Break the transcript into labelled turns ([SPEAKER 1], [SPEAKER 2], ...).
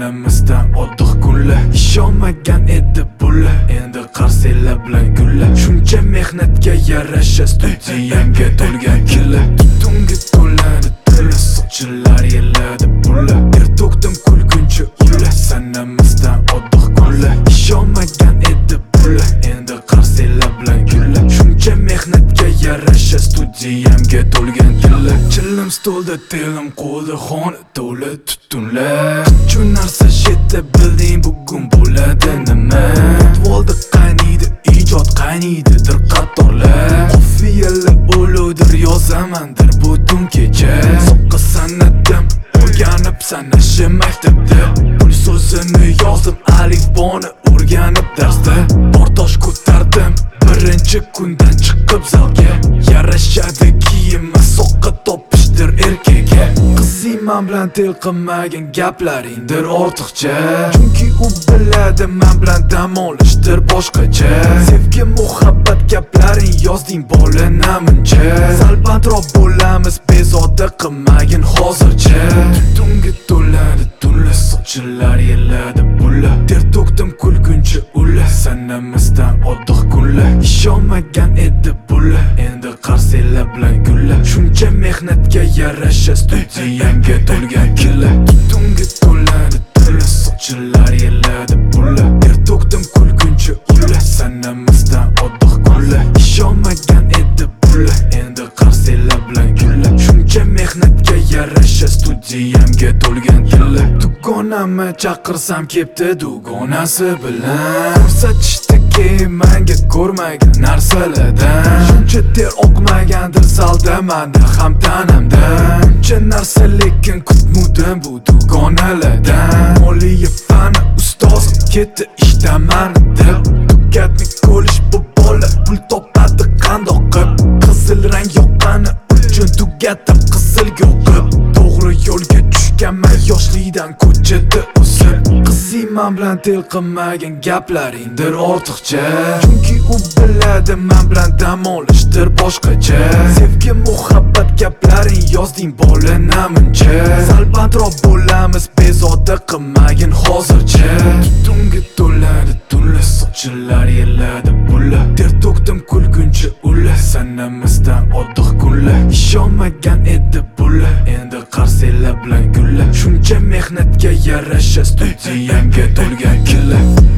[SPEAKER 1] sanamizdan oddiq kunlar. Ishonmagan edi bular, endi qarsiylar bilan gullar. Shuncha mehnatga yarasha studiyamga to'lgan kunlar. Tunga to'ladi turli sochilar yeladi pullar. Ter to'kdim kulguncha ular, sanamizdan oddiq kunlar. Ishonmagan edi bular, endi qarsiylar bilan gullar. Shuncha mehnatga yarasha studiyamga to'lgan kunlar. Chilim stolda telim qo'lda xona to'la tutunlar. Shu narsa shetda bilding bugun bo'ladi nima? Volda qayniydi ijod, qayniydidir qatorlar. Qofiyalar o'luvdir, yozamandir butun kecha. Soqqa sanadim o'rganib sanashi maktabda. Pul so'zini yozdim, alifboni o'rganib darsda. Portosh ko'tardim birinchi kundan chiqib zalga. Yarashadi kiyimma, soqqa topishdir erkakka. Qizingman bilan tel qilmagan gaplaringdir ortiqcha. Chunki u biladi men bilan dam olishdir boshqacha. Sevgi muhabbat gaplaring yozding bola namuncha. Salbandroq bo'lamiz bezovta qilmagin hozircha. Tunga to'ladi tunli sochilar yeladi pullar. Ter to'kdim kulguncha ular, sanamizdan oddiq kunlar. Ishonmagan edi bular, endi qarsiylar bilan gullar. Shuncha mehnatga yarasha studiyamga to'lgan kunlar. Tunga to'ladi turli sochilar yeladi pullar. Ter to'kdim kulguncha ular, sanamizdan oddiq kunlar. Ishonmagan edi bular, endi qarsiylar bilan gullar. Shuncha mehnatga yarasha studiyamga to'lgan kunlar. Dugonamni chaqirsam kepti dugonasi bilan. Ko'rsatishdi menga ko'rmagan narsalardan. Shuncha ter oqmagandir zalda menda ham tanamdan. Shuncha narsa lekin kutmadim bu dugonalardan. Moliya fani ustozim ketdi ishdaman deb. Tugatni ko'lish bu bola pul topadi qandoq qilib. Qizil rang yoqqani uchun tugatib qizilga o'qib. To'g'ri yo'lga tushganman yoshlikdan ko'chada o'sib. Qizingman bilan tel qilmagan gaplaringdir ortiqcha. Chunki u biladi men bilan dam olishdir boshqacha. Sevgi muhabbat gaplaring yozding bola namuncha. Salbandroq bo'lamiz bezovta qilmagin hozircha. Tunga to'ladi tunli sochilar yeladi pullar. Ter to'kdim kulguncha ular, sanamizdan oddiq kunlar. Ishonmagan edi bular, endi qarsiylar bilan gullar. Shuncha mehnatga yarasha studiyamga to'lgan kunlar.